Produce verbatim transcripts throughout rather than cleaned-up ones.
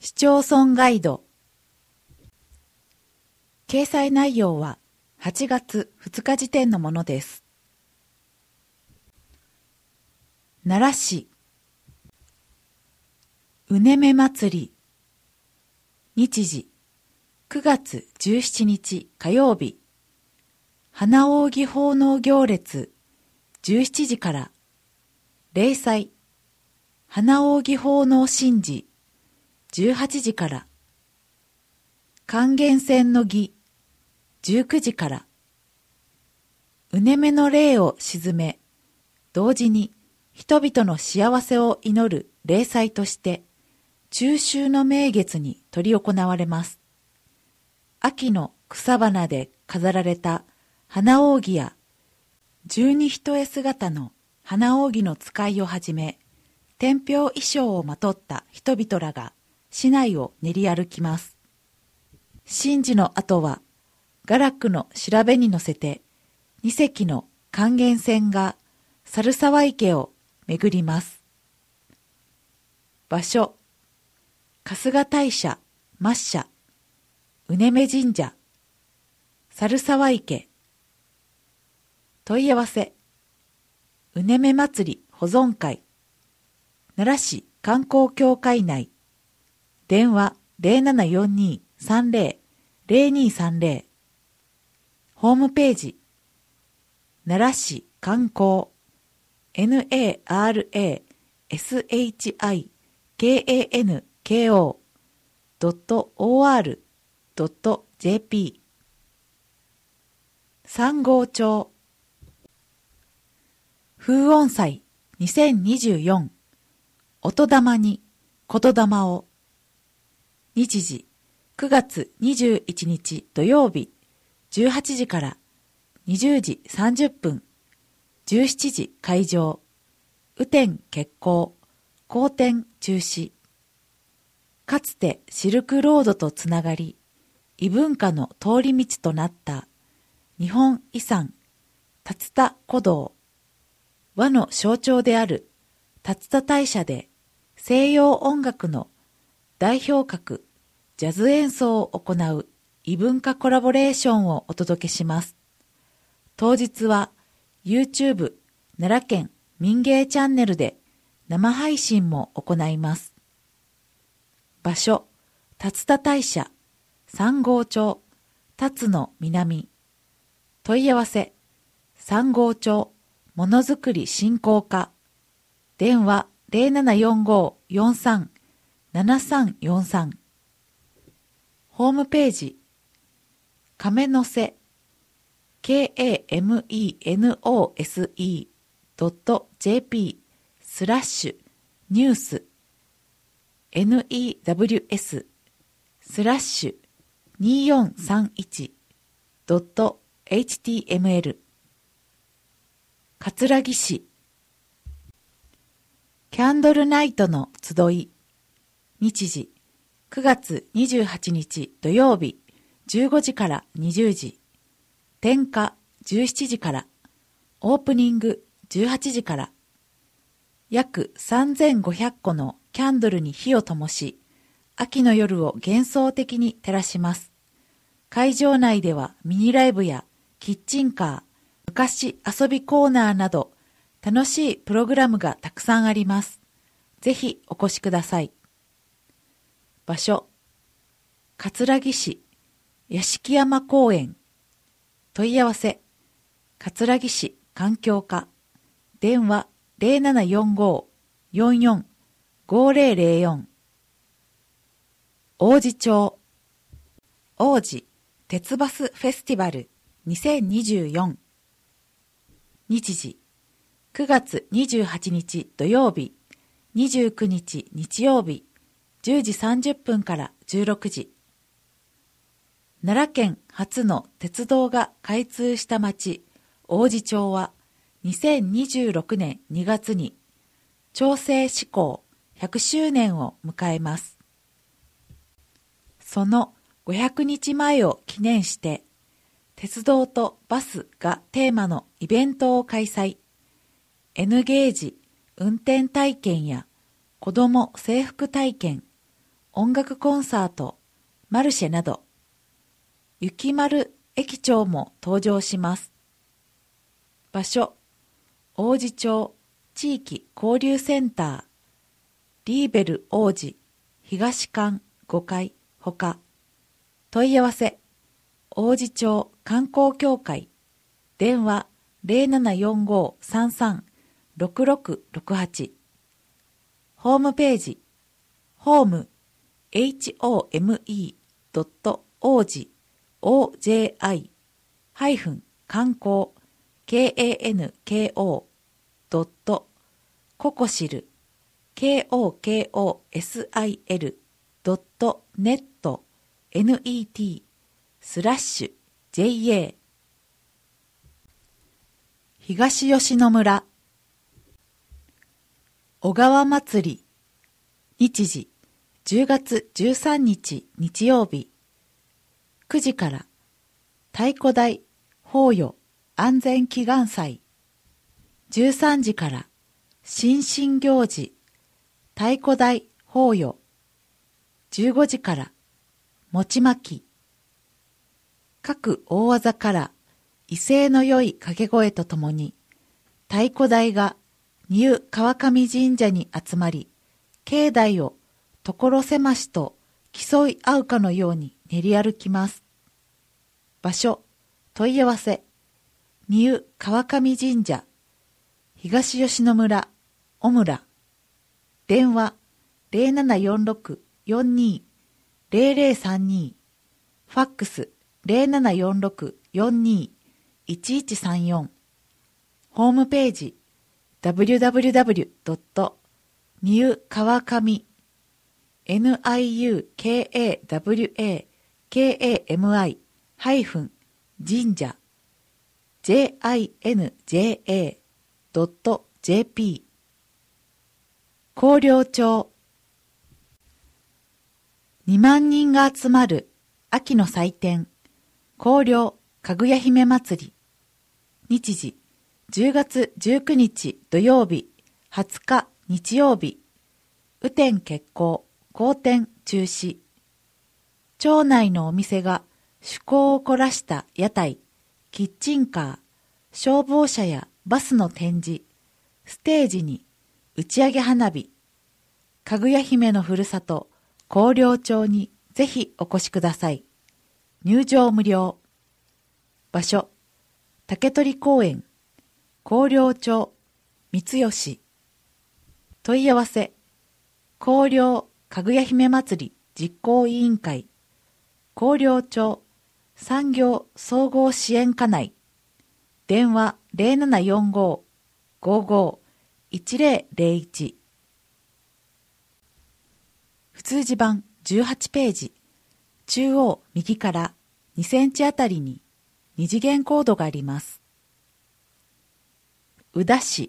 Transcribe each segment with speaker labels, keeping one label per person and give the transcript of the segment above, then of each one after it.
Speaker 1: 市町村ガイド。掲載内容ははちがつふつか時点のものです。奈良市うねめ祭り。日時くがつじゅうしちにち火曜日。花扇奉納行列じゅうしちじから。例祭花扇奉納神事じゅうはちじから。還元船の儀じゅうくじから。うねめの霊を鎮め、同時に人々の幸せを祈る例祭として、中秋の名月に執り行われます。秋の草花で飾られた花扇や、十二一姿の花扇の使いをはじめ、天平衣装をまとった人々らが市内を練り歩きます。神事の後は、雅楽の調べに乗せて、二隻の還元船が猿沢池を巡ります。場所、春日大社、末社、うねめ神社、猿沢池。問い合わせ、うねめ祭り保存会、奈良市観光協会内、電話 ゼロななよんに さんゼロ ゼロにさんゼロ。ホームページ、奈良市観光 ナラシャンコー 三郷町風音祭にせんにじゅうよん音玉に言霊を。日時くがつにじゅういちにち土曜日じゅうはちじからにじゅうじさんじゅっぷん、じゅうしちじ開場、雨天決行、好天中止。かつてシルクロードとつながり、異文化の通り道となった日本遺産、竜田古道。和の象徴である竜田大社で西洋音楽の代表格、ジャズ演奏を行う異文化コラボレーションをお届けします。当日は YouTube 奈良県民芸チャンネルで生配信も行います。場所、竜田大社、三郷町、龍の南。問い合わせ、三郷町ものづくり振興課。電話 ゼロななよんご よんさん ななさんよんさん。ホームページ、亀の瀬 ケーエーエムイーエヌオーエスイードットジェーピー スラッシュニュース ネット スラッシュによんさんいちドットエイチティーエムエル。葛城市キャンドルナイトの集い。日時くがつにじゅうはちにち土曜日じゅうごじからにじゅうじ。点火じゅうしちじから。オープニングじゅうはちじから。約さんぜんごひゃっこのキャンドルに火を灯し、秋の夜を幻想的に照らします。会場内ではミニライブやキッチンカー、昔遊びコーナーなど楽しいプログラムがたくさんあります。ぜひお越しください。場所、葛城市屋敷山公園。問い合わせ、葛城市環境課。電話 ゼロななよんご よんよん ごゼロゼロよん。王子町王子鉄バスフェスティバルにせんにじゅうよん。日時くがつにじゅうはちにち土曜日にじゅうくにち日曜日じゅうじさんじゅっぷんからじゅうろくじ。奈良県初の鉄道が開通した町王子町はにせんにじゅうろくねんにがつに町制施行ひゃくしゅうねんを迎えます。そのごひゃくにちまえを記念して鉄道とバスがテーマのイベントを開催。N ゲージ運転体験や子ども制服体験、 音楽コンサート、マルシェなど、雪丸駅長も登場します。場所、王子町地域交流センター、リーベル王子東館ごかいほか。問い合わせ、王子町観光協会、電話 ゼロななよんご さんさん ろくろくろくはち。ホームページ、ホーム、home.oji、oji、ハイフン、観光、kanko、ドット、ココシル、kokosil、ドット、ネット、net、スラッシュ、ja。東吉野村、小川祭り、日時、じゅうがつじゅうさんにち日曜日、くじから太鼓台法要安全祈願祭、じゅうさんじから新進行事太鼓台法要、じゅうごじから餅巻き、各大技から威勢の良い掛け声とともに太鼓台がニュー川上神社に集まり、境内を所狭しと競い合うかのように練り歩きます。場所、問い合わせ、ニュー川上神社、東吉野村、小村。電話、ゼロななよんろく よんにー ゼロゼロさんに。ファックス、ゼロななよんろく よんにー いちいちさんよん。ホームページ、ダブリュダブリュダブリュドットニュー川上 ニューカワハイフン神社 ジンジェードットジェーピー。 広陵町、にまんにんが集まる秋の祭典、広陵かぐや姫祭り。日時、じゅうがつじゅうくにち土曜日、はつか日曜日。雨天決行、好天中止。町内のお店が趣向を凝らした屋台、キッチンカー、消防車やバスの展示、ステージに打ち上げ花火。かぐや姫のふるさと、広陵町にぜひお越しください。入場無料。場所、竹取公園、広陵町、三吉。問い合わせ、広陵かぐや姫祭り実行委員会、広陵町産業総合支援課内。電話 ゼロななよんご ごーごー いちゼロゼロいち。普通字版じゅうはちページ、中央右からにセンチあたりに二次元コードがあります。宇陀市、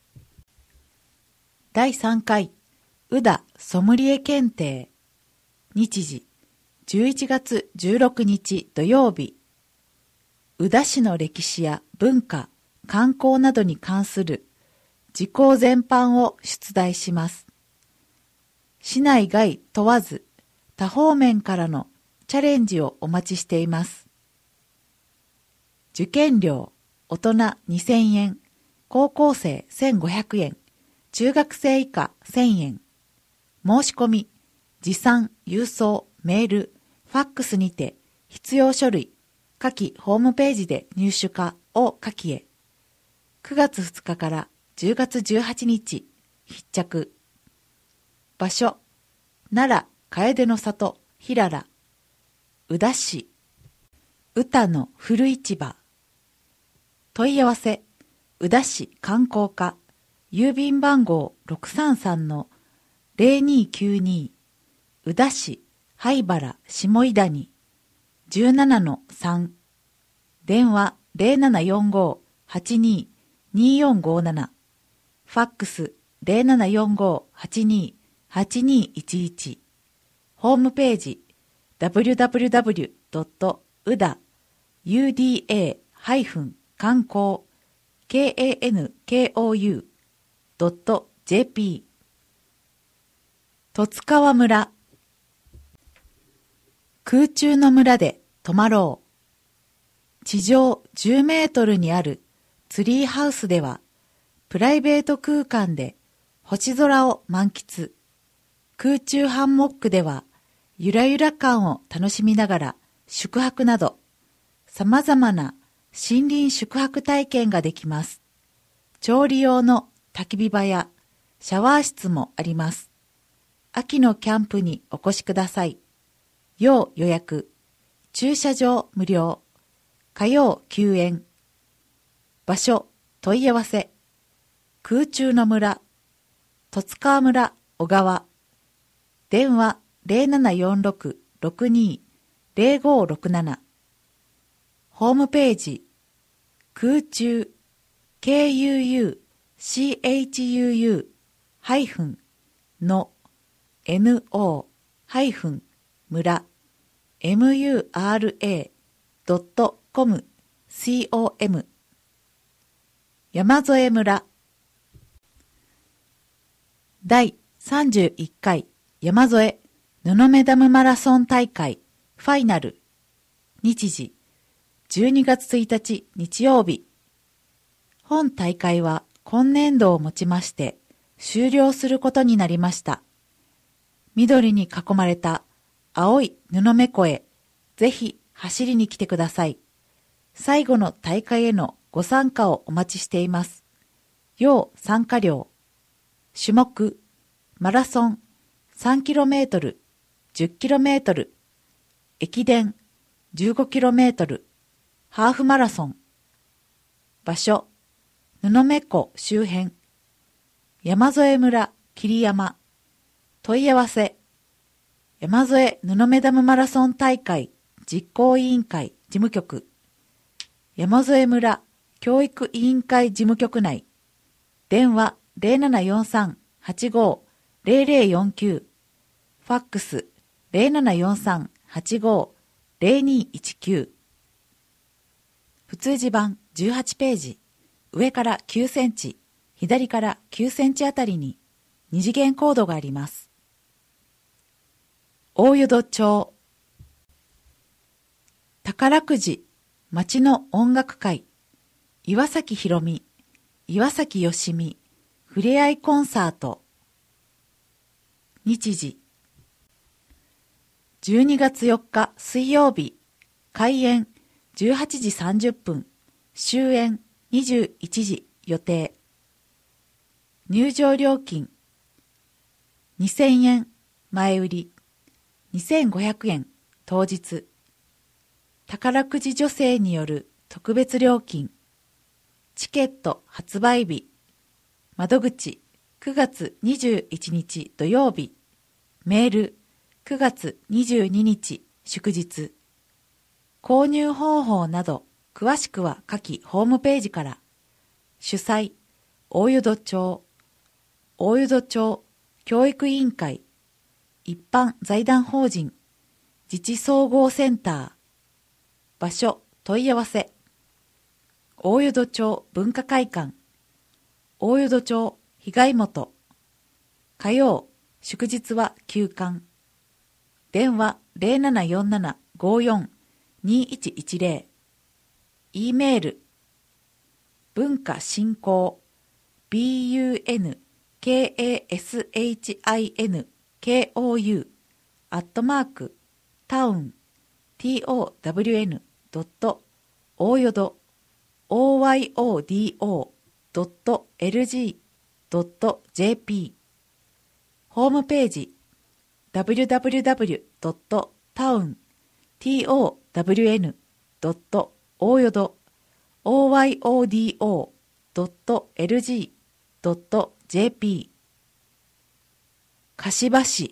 Speaker 1: だいさんかい宇陀ソムリエ検定。日時、じゅういちがつじゅうろくにち土曜日。宇陀市の歴史や文化、観光などに関する事項全般を出題します。市内外問わず多方面からのチャレンジをお待ちしています。受験料、大人にせんえん、高校生せんごひゃくえん、中学生以下せんえん。申し込み、持参、郵送、メール、ファックスにて必要書類、下記ホームページで入手かを下記へ。くがつふつかからじゅうがつじゅうはちにち、必着。場所、奈良楓の里平良。宇陀市、宇多の古市場。問い合わせ、宇陀市観光課、郵便番号 ろくさんさんのゼロにきゅうに、宇陀市灰原下井谷 じゅうななのさん。電話 ゼロななよんご はちに によんごなな。ファックス ゼロななよんご はちに はちにいちいち。ホームページ ダブリュダブリュダブリュドットウダユーディーエー 観光 カンコウ ドットジェーピー。十津川村、 空中の村で泊まろう。地上じゅうメートルにあるツリーハウスでは、プライベート空間で星空を満喫。空中ハンモックでは、ゆらゆら感を楽しみながら宿泊など、様々な森林宿泊体験ができます。調理用の焚き火場やシャワー室もあります。秋のキャンプにお越しください。要予約、駐車場無料、火曜休園。場所、問い合わせ、空中の村、十津川村小川。電話 ゼロななよんろく ろくに ゼロごろくなな。ホームページ、空中、ケーユーユーシーエイチユーユー ハイフンの エヌオー ハイフン村 エムユーアールエー ドットコム コム 山添村だいさんじゅういっかい山添布目ダムマラソン大会ファイナル。日時じゅうにがつついたち日曜日。本大会は今年度をもちまして終了することになりました。緑に囲まれた青い布目湖へぜひ走りに来てください。最後の大会へのご参加をお待ちしています。要参加料。種目、マラソン さんキロメートル、じゅっキロメートル、駅伝 じゅうごキロメートル、ハーフマラソン。場所、布目湖周辺。山添村桐山。問い合わせ、山添布目ダムマラソン大会実行委員会事務局。山添村教育委員会事務局内。電話 ゼロななよんさん はちご ゼロゼロよんきゅう。ファックス ゼロななよんさん はちご ゼロにいちきゅう。普通字版じゅうはちページ。上からきゅうセンチ、左からきゅうセンチあたりに二次元コードがあります。大淀町。宝くじ町の音楽会。岩崎宏美、岩崎よしみ、ふれあいコンサート。日時じゅうにがつよっか水曜日。開演じゅうはちじさんじゅっぷん、終演にじゅういちじ予定。入場料金にせんえん前売り、にせんごひゃくえん当日。宝くじ助成による特別料金。チケット発売日。窓口くがつにじゅういちにち土曜日。メールくがつにじゅうににち祝日。購入方法など詳しくは下記ホームページから。主催大淀町大淀町教育委員会一般財団法人自治総合センター。場所問い合わせ大淀町文化会館大淀町被害元。火曜祝日は休館。電話 ゼロななよんなな ごよん にいちいちゼロ。 E メール文化振興 ビーユーエヌケーエーエスエイチアイエヌケーオーユー アットマークタウン トウン ドット大淀 オーワイオーディーオー ドットエルジー ドットジェーピー。 ホームページ ダブリュダブリュダブリュ ドットタウン トウン ドット大淀 オーワイオーディーオー ドットエルジー ドットジェーピー。 柏市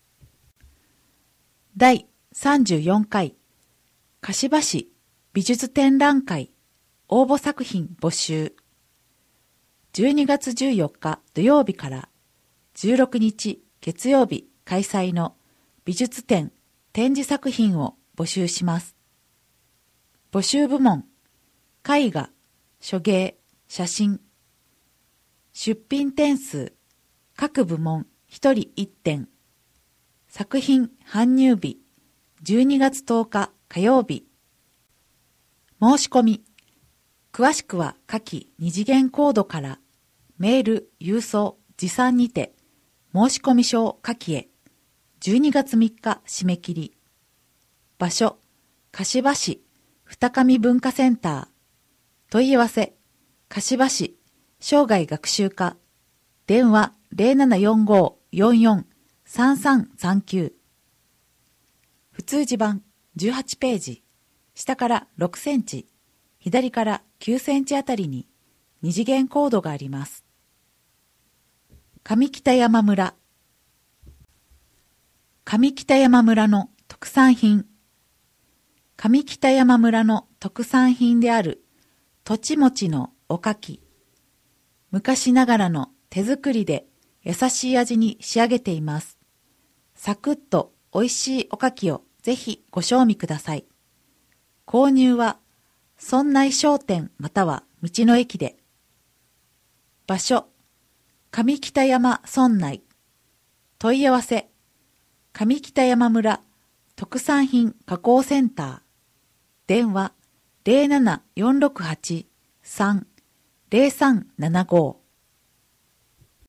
Speaker 1: だいさんじゅうよんかい柏市美術展覧会応募作品募集。じゅうにがつじゅうよっか土曜日からじゅうろくにち月曜日開催の美術展展示作品を募集します。募集部門絵画、書芸、写真。出品点数各部門ひとりいってん。作品搬入日じゅうにがつとおか火曜日。申し込み。詳しくは下記二次元コードからメール、郵送、持参にて申し込み書を下記へ。じゅうにがつみっか締め切り。場所、柏市二上文化センター。問い合わせ、柏市生涯学習課。電話 ゼロななよんご よんよん さんさんさんきゅう。普通字版じゅうはちページ。下からろくセンチ、左からきゅうセンチあたりに二次元コードがあります。上北山村。上北山村の特産品。上北山村の特産品であるとちもちのおかき。昔ながらの手作りで優しい味に仕上げています。サクッと美味しいおかきをぜひご賞味ください。購入は村内商店または道の駅で。場所、上北山村内。問い合わせ、上北山村特産品加工センター。電話 ゼロななよんろくはち さん ゼロさんななご。